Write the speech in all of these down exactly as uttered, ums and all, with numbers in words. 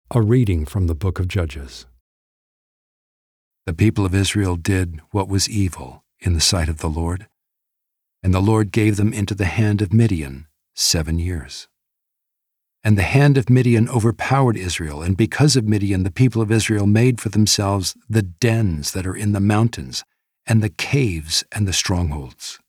A reading from the book of Judges. The people of Israel did what was evil in the sight of the Lord, and the Lord gave them into the hand of Midian seven years. And the hand of Midian overpowered Israel, and because of Midian the people of Israel made for themselves the dens that are in the mountains, and the caves and the strongholds.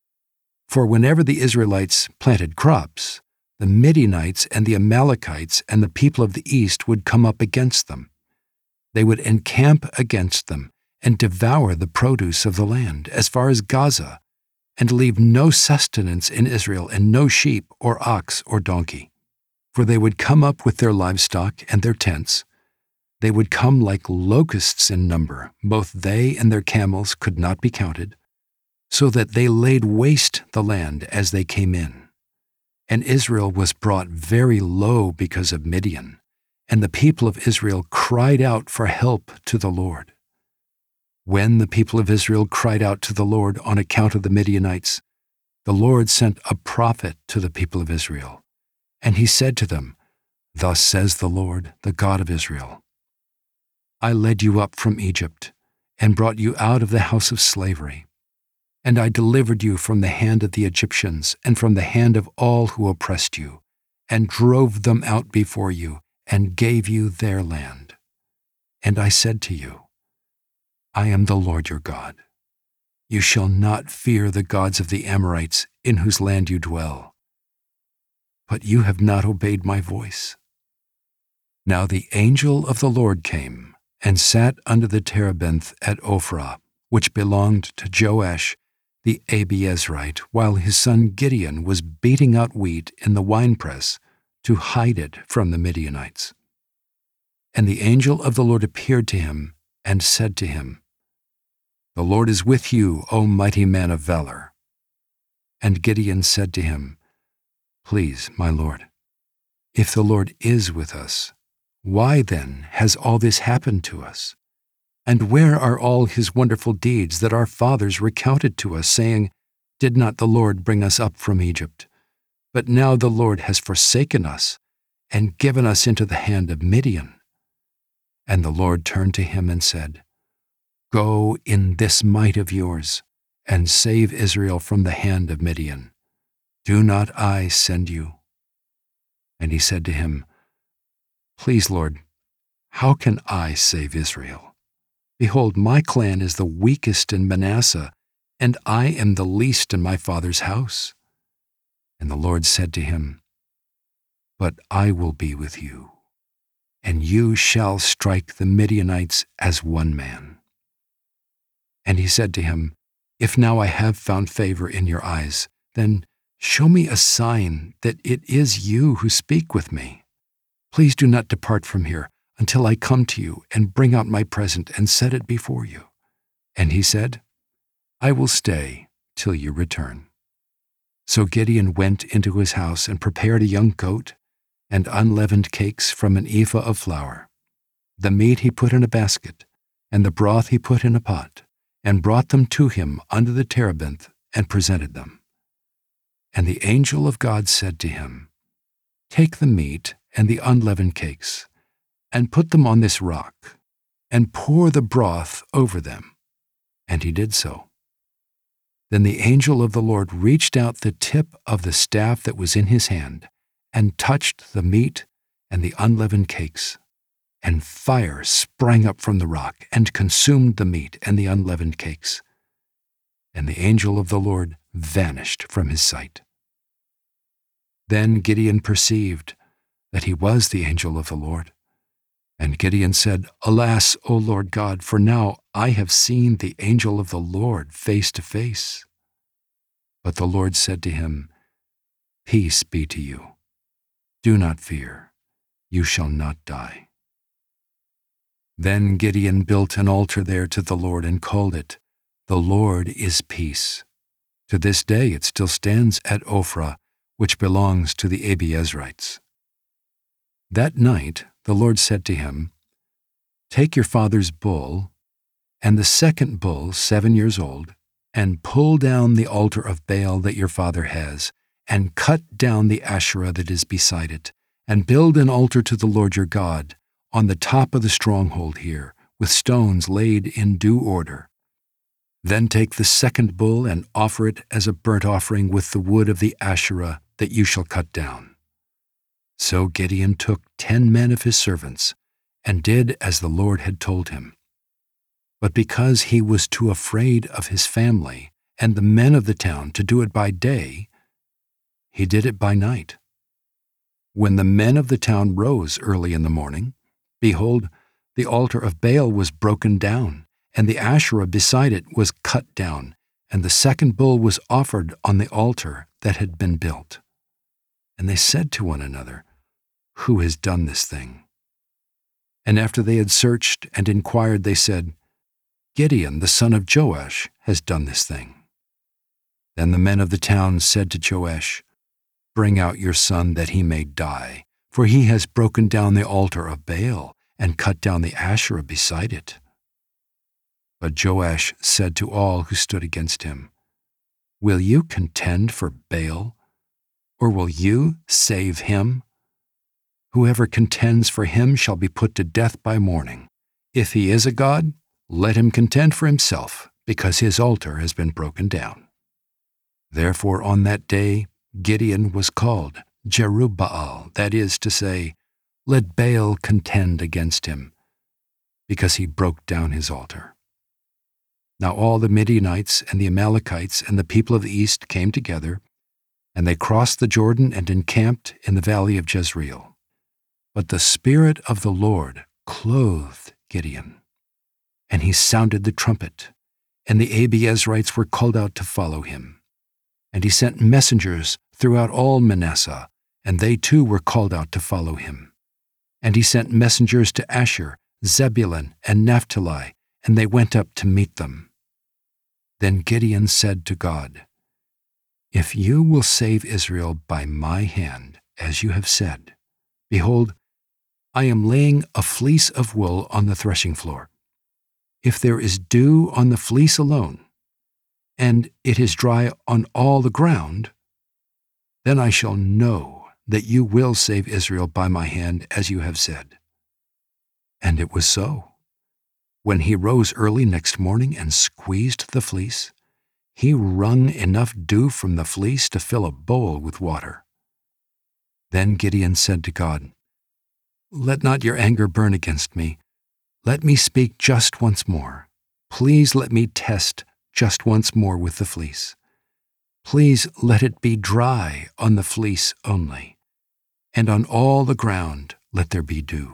For whenever the Israelites planted crops, the Midianites and the Amalekites and the people of the east would come up against them. They would encamp against them and devour the produce of the land as far as Gaza, and leave no sustenance in Israel and no sheep or ox or donkey. For they would come up with their livestock and their tents. They would come like locusts in number, both they and their camels could not be counted, so that they laid waste the land as they came in. And Israel was brought very low because of Midian, and the people of Israel cried out for help to the Lord. When the people of Israel cried out to the Lord on account of the Midianites, the Lord sent a prophet to the people of Israel, and he said to them, "Thus says the Lord, the God of Israel, I led you up from Egypt and brought you out of the house of slavery. And I delivered you from the hand of the Egyptians and from the hand of all who oppressed you, and drove them out before you, and gave you their land. And I said to you, I am the Lord your God. You shall not fear the gods of the Amorites in whose land you dwell. But you have not obeyed my voice. Now the angel of the Lord came and sat under the terebinth at Ophrah, which belonged to Joash the Abiezrite, while his son Gideon was beating out wheat in the winepress to hide it from the Midianites. And the angel of the Lord appeared to him and said to him, The Lord is with you, O mighty man of valor. And Gideon said to him, Please, my Lord, if the Lord is with us, why then has all this happened to us? And where are all his wonderful deeds that our fathers recounted to us, saying, Did not the Lord bring us up from Egypt? But now the Lord has forsaken us and given us into the hand of Midian. And the Lord turned to him and said, Go in this might of yours, and save Israel from the hand of Midian. Do not I send you? And he said to him, Please, Lord, how can I save Israel? Behold, my clan is the weakest in Manasseh, and I am the least in my father's house. And the Lord said to him, But I will be with you, and you shall strike the Midianites as one man. And he said to him, If now I have found favor in your eyes, then show me a sign that it is you who speak with me. Please do not depart from here until I come to you and bring out my present and set it before you. And he said, I will stay till you return. So Gideon went into his house and prepared a young goat and unleavened cakes from an ephah of flour. The meat he put in a basket, and the broth he put in a pot, and brought them to him under the terebinth and presented them. And the angel of God said to him, Take the meat and the unleavened cakes, and put them on this rock, and pour the broth over them. And he did so. Then the angel of the Lord reached out the tip of the staff that was in his hand, and touched the meat and the unleavened cakes. And fire sprang up from the rock, and consumed the meat and the unleavened cakes. And the angel of the Lord vanished from his sight. Then Gideon perceived that he was the angel of the Lord. And Gideon said, Alas, O Lord God, for now I have seen the angel of the Lord face to face. But the Lord said to him, Peace be to you. Do not fear. You shall not die. Then Gideon built an altar there to the Lord and called it, The Lord is Peace. To this day it still stands at Ophrah, which belongs to the Abiezrites. That night the Lord said to him, Take your father's bull, and the second bull, seven years old, and pull down the altar of Baal that your father has, and cut down the Asherah that is beside it, and build an altar to the Lord your God on the top of the stronghold here, with stones laid in due order. Then take the second bull and offer it as a burnt offering with the wood of the Asherah that you shall cut down." So Gideon took ten men of his servants and did as the Lord had told him. But because he was too afraid of his family and the men of the town to do it by day, he did it by night. When the men of the town rose early in the morning, behold, the altar of Baal was broken down, and the Asherah beside it was cut down, and the second bull was offered on the altar that had been built. And they said to one another, "Who has done this thing?" And after they had searched and inquired, they said, "Gideon, the son of Joash, has done this thing." Then the men of the town said to Joash, "Bring out your son that he may die, for he has broken down the altar of Baal and cut down the Asherah beside it." But Joash said to all who stood against him, "Will you contend for Baal, or will you save him? Whoever contends for him shall be put to death by morning. If he is a god, let him contend for himself, because his altar has been broken down." Therefore on that day Gideon was called Jerubbaal, that is to say, "Let Baal contend against him," because he broke down his altar. Now all the Midianites and the Amalekites and the people of the east came together, and they crossed the Jordan and encamped in the valley of Jezreel. But the Spirit of the Lord clothed Gideon, and he sounded the trumpet, and the Abiezrites were called out to follow him. And he sent messengers throughout all Manasseh, and they too were called out to follow him. And he sent messengers to Asher, Zebulun, and Naphtali, and they went up to meet them. Then Gideon said to God, "If you will save Israel by my hand, as you have said, behold, I am laying a fleece of wool on the threshing floor. If there is dew on the fleece alone, and it is dry on all the ground, then I shall know that you will save Israel by my hand, as you have said." And it was so. When he rose early next morning and squeezed the fleece, he wrung enough dew from the fleece to fill a bowl with water. Then Gideon said to God, "Let not your anger burn against me. Let me speak just once more. Please let me test just once more with the fleece. Please let it be dry on the fleece only, and on all the ground let there be dew."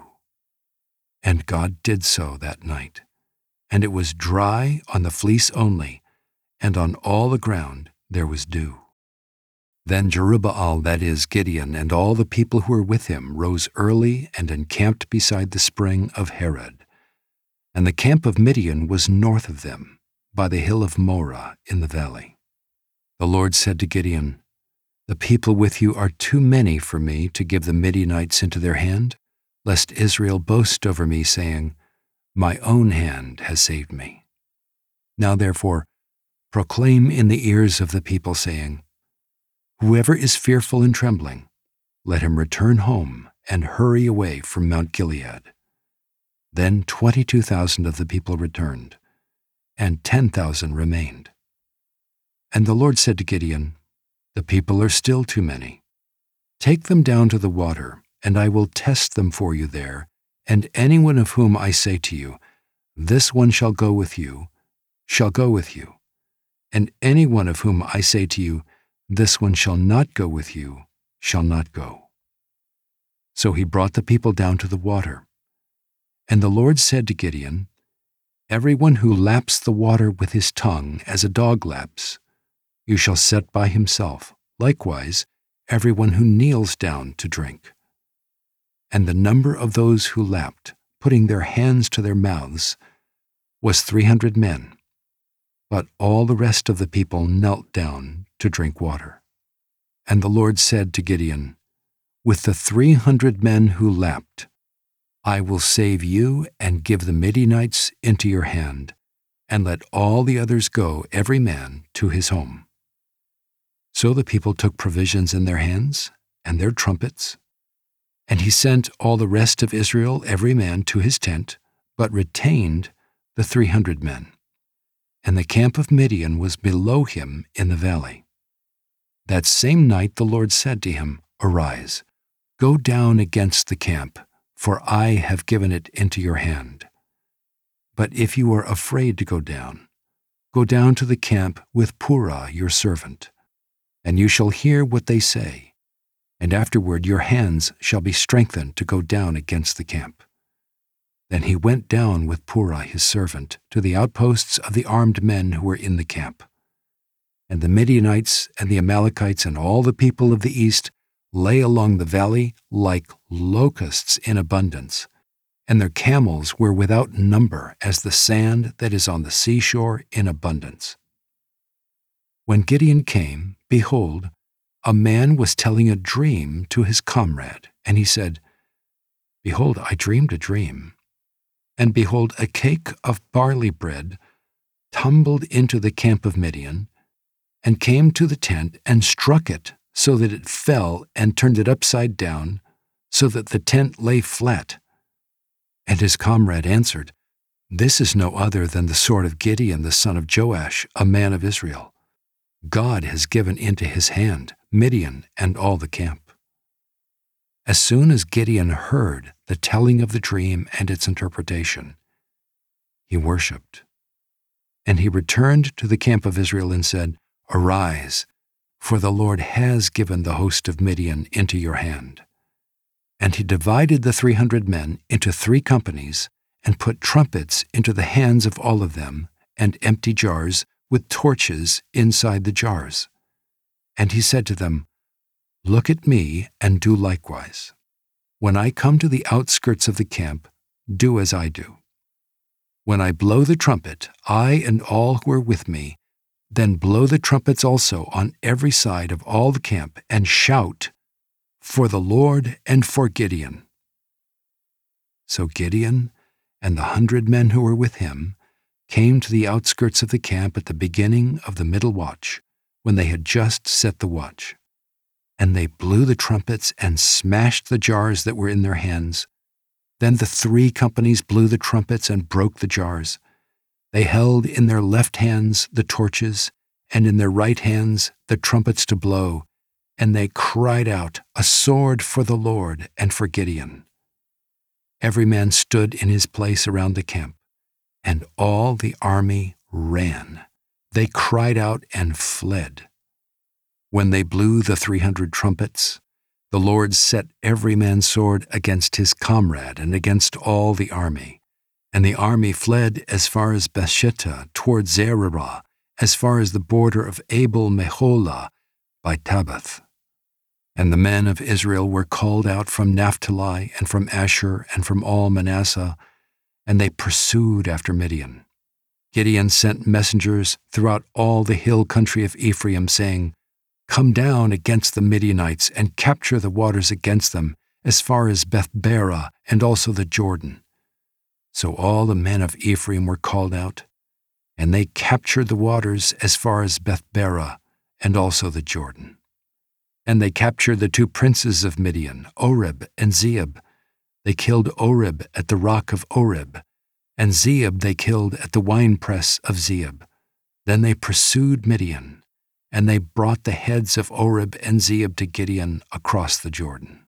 And God did so that night, and it was dry on the fleece only, and on all the ground there was dew. Then Jerubbaal, that is, Gideon, and all the people who were with him rose early and encamped beside the spring of Harod. And the camp of Midian was north of them, by the hill of Moreh in the valley. The Lord said to Gideon, "The people with you are too many for me to give the Midianites into their hand, lest Israel boast over me, saying, 'My own hand has saved me.' Now therefore, proclaim in the ears of the people, saying, 'Whoever is fearful and trembling, let him return home and hurry away from Mount Gilead.' Then twenty-two thousand of the people returned, and ten thousand remained. And the Lord said to Gideon, "The people are still too many. Take them down to the water, and I will test them for you there, and anyone of whom I say to you, 'This one shall go with you,' shall go with you, and any one of whom I say to you, 'This one shall not go with you,' shall not go." So he brought the people down to the water. And the Lord said to Gideon, "Everyone who laps the water with his tongue as a dog laps, you shall set by himself. Likewise, everyone who kneels down to drink." And the number of those who lapped, putting their hands to their mouths, was three hundred men. But all the rest of the people knelt down to drink water. And the Lord said to Gideon, "With the three hundred men who lapped, I will save you and give the Midianites into your hand, and let all the others go, every man to his home." So the people took provisions in their hands and their trumpets, And he sent all the rest of Israel, every man to his tent, but retained the three hundred men. And the camp of Midian was below him in the valley. That same night the Lord said to him, Arise, go down against the camp, for I have given it into your hand. But if you are afraid to go down, go down to the camp with Purah your servant, and you shall hear what they say, and afterward your hands shall be strengthened to go down against the camp. Then he went down with Purah his servant to the outposts of the armed men who were in the camp. And the Midianites and the Amalekites and all the people of the east lay along the valley like locusts in abundance, and their camels were without number as the sand that is on the seashore in abundance. When Gideon came, behold, a man was telling a dream to his comrade, and he said, Behold, I dreamed a dream. And behold, a cake of barley bread tumbled into the camp of Midian, and came to the tent and struck it so that it fell and turned it upside down, so that the tent lay flat. And his comrade answered, This is no other than the sword of Gideon the son of Joash, a man of Israel. God has given into his hand Midian and all the camp. As soon as Gideon heard the telling of the dream and its interpretation, he worshipped. And he returned to the camp of Israel and said, Arise, for the Lord has given the host of Midian into your hand. And he divided the three hundred men into three companies, and put trumpets into the hands of all of them, and empty jars with torches inside the jars. And he said to them, Look at me and do likewise. When I come to the outskirts of the camp, do as I do. When I blow the trumpet, I and all who are with me, then blow the trumpets also on every side of all the camp, and shout, For the Lord and for Gideon. So Gideon and the hundred men who were with him came to the outskirts of the camp at the beginning of the middle watch, when they had just set the watch. And they blew the trumpets and smashed the jars that were in their hands. Then the three companies blew the trumpets and broke the jars. They held in their left hands the torches, and in their right hands the trumpets to blow, and they cried out, A sword for the Lord and for Gideon. Every man stood in his place around the camp, and all the army ran. They cried out and fled. When they blew the three hundred trumpets, the Lord set every man's sword against his comrade and against all the army. And the army fled as far as Bethshittah toward Zererah, as far as the border of Abel Meholah by Tabbath. And the men of Israel were called out from Naphtali and from Asher and from all Manasseh, and they pursued after Midian. Gideon sent messengers throughout all the hill country of Ephraim, saying, Come down against the Midianites and capture the waters against them, as far as Beth-barah and also the Jordan. So all the men of Ephraim were called out, and they captured the waters as far as Beth-barah and also the Jordan. And they captured the two princes of Midian, Oreb and Zeeb. They killed Oreb at the rock of Oreb, and Zeeb they killed at the winepress of Zeeb. Then they pursued Midian, and they brought the heads of Oreb and Zeeb to Gideon across the Jordan.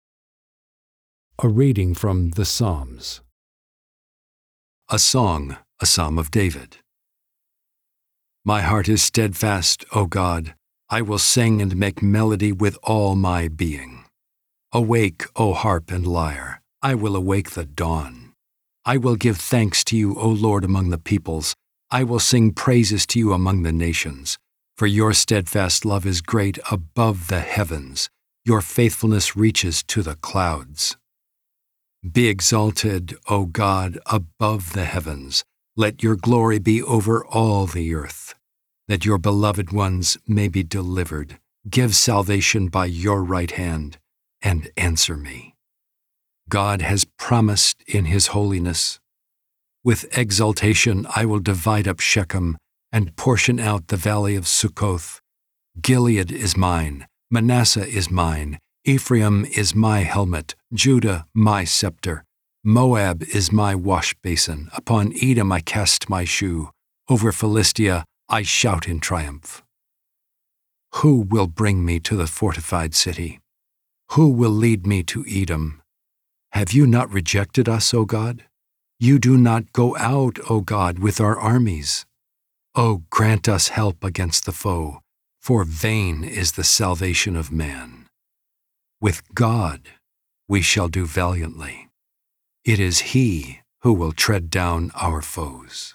A reading from the Psalms. A song, a psalm of David. My heart is steadfast, O God. I will sing and make melody with all my being. Awake, O harp and lyre. I will awake the dawn. I will give thanks to you, O Lord, among the peoples. I will sing praises to you among the nations. For your steadfast love is great above the heavens. Your faithfulness reaches to the clouds. Be exalted, O God, above the heavens. Let your glory be over all the earth. That your beloved ones may be delivered. Give salvation by your right hand, and answer me. God has promised in his holiness. With exultation I will divide up Shechem and portion out the valley of Succoth. Gilead is mine, Manasseh is mine, Ephraim is my helmet, Judah my scepter. Moab is my wash basin. Upon Edom I cast my shoe. Over Philistia I shout in triumph. Who will bring me to the fortified city? Who will lead me to Edom? Have you not rejected us, O God? You do not go out, O God, with our armies. O grant us help against the foe, for vain is the salvation of man. With God we shall do valiantly. It is He who will tread down our foes.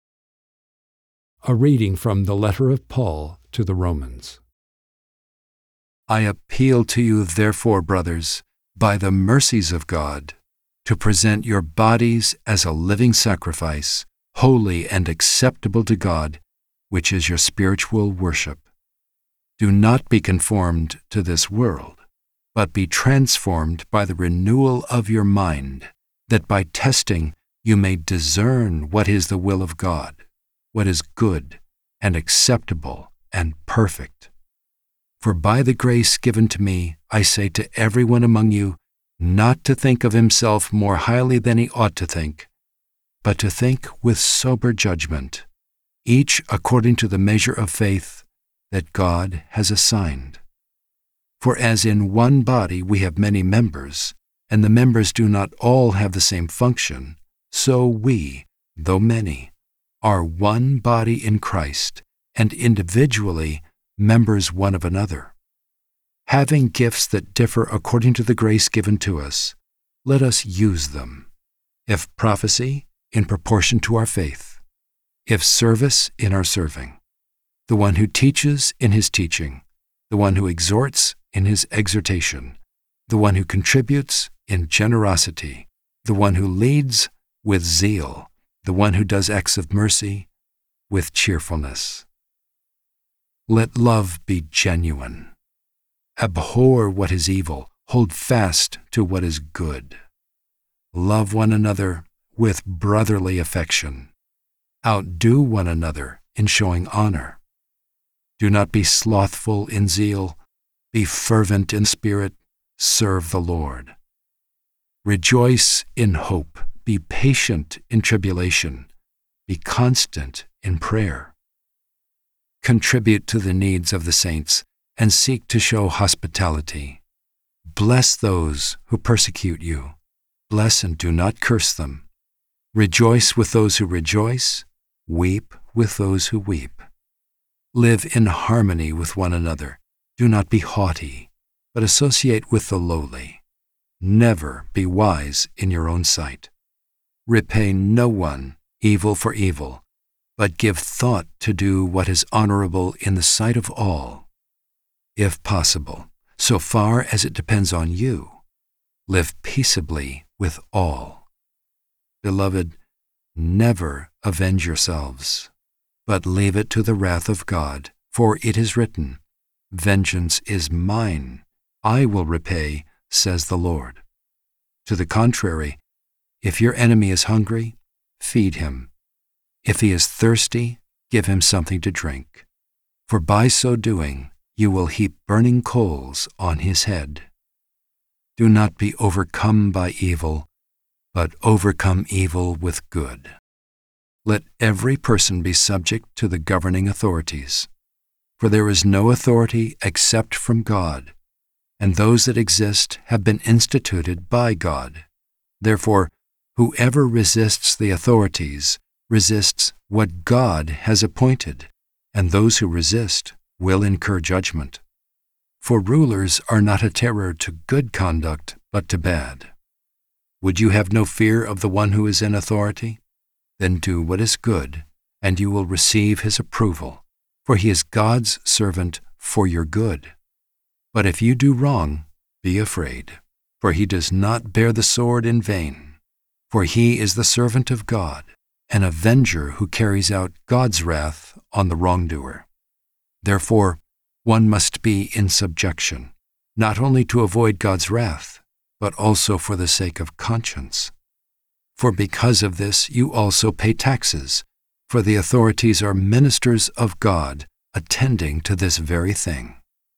A reading from the letter of Paul to the Romans. I appeal to you, therefore, brothers, by the mercies of God, to present your bodies as a living sacrifice, holy and acceptable to God, which is your spiritual worship. Do not be conformed to this world, but be transformed by the renewal of your mind, that by testing you may discern what is the will of God, what is good and acceptable and perfect. For by the grace given to me, I say to everyone among you, not to think of himself more highly than he ought to think, but to think with sober judgment, each according to the measure of faith that God has assigned. For as in one body we have many members, and the members do not all have the same function, so we, though many, are one body in Christ, and individually members one of another. Having gifts that differ according to the grace given to us, let us use them. If prophecy, in proportion to our faith. If service, in our serving. The one who teaches, in his teaching. The one who exhorts, in his exhortation. The one who contributes, in generosity. The one who leads, with zeal. The one who does acts of mercy, with cheerfulness. Let love be genuine. Abhor what is evil. Hold fast to what is good. Love one another with brotherly affection. Outdo one another in showing honor. Do not be slothful in zeal. Be fervent in spirit. Serve the Lord. Rejoice in hope. Be patient in tribulation. Be constant in prayer. Contribute to the needs of the saints and seek to show hospitality. Bless those who persecute you. Bless and do not curse them. Rejoice with those who rejoice. Weep with those who weep. Live in harmony with one another. Do not be haughty, but associate with the lowly. Never be wise in your own sight. Repay no one evil for evil, but give thought to do what is honorable in the sight of all. If possible, so far as it depends on you, live peaceably with all. Beloved, never avenge yourselves, but leave it to the wrath of God, for it is written, "Vengeance is mine, I will repay, says the Lord." To the contrary, if your enemy is hungry, feed him. If he is thirsty, give him something to drink. For by so doing, you will heap burning coals on his head. Do not be overcome by evil, but overcome evil with good. Let every person be subject to the governing authorities. For there is no authority except from God, and those that exist have been instituted by God. Therefore, whoever resists the authorities resists what God has appointed, and those who resist will incur judgment. For rulers are not a terror to good conduct, but to bad. Would you have no fear of the one who is in authority? Then do what is good, and you will receive his approval, for he is God's servant for your good. But if you do wrong, be afraid, for he does not bear the sword in vain. For he is the servant of God, an avenger who carries out God's wrath on the wrongdoer. Therefore, one must be in subjection, not only to avoid God's wrath, but also for the sake of conscience. For because of this you also pay taxes, for the authorities are ministers of God, attending to this very thing.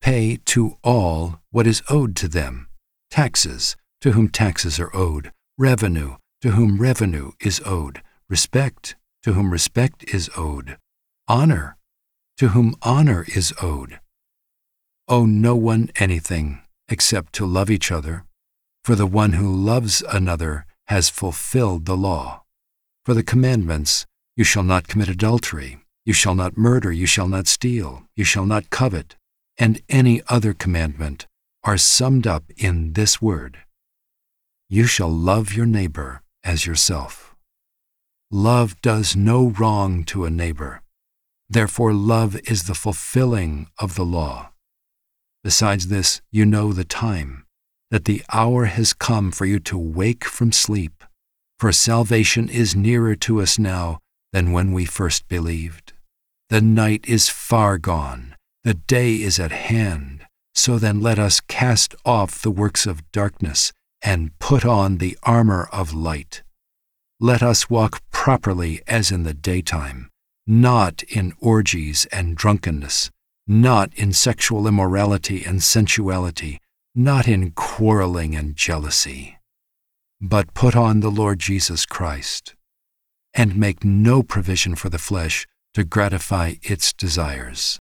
Pay to all what is owed to them, taxes to whom taxes are owed, revenue to whom revenue is owed, respect to whom respect is owed, honor to whom honor is owed. Owe no one anything except to love each other, for the one who loves another has fulfilled the law. For the commandments, you shall not commit adultery, you shall not murder, you shall not steal, you shall not covet, and any other commandment are summed up in this word: you shall love your neighbor as yourself. Love does no wrong to a neighbor. Therefore, love is the fulfilling of the law. Besides this, you know the time, that the hour has come for you to wake from sleep, for salvation is nearer to us now than when we first believed. The night is far gone, the day is at hand. So then let us cast off the works of darkness and put on the armor of light. Let us walk properly as in the daytime, not in orgies and drunkenness, not in sexual immorality and sensuality, not in quarreling and jealousy, but put on the Lord Jesus Christ, and make no provision for the flesh to gratify its desires.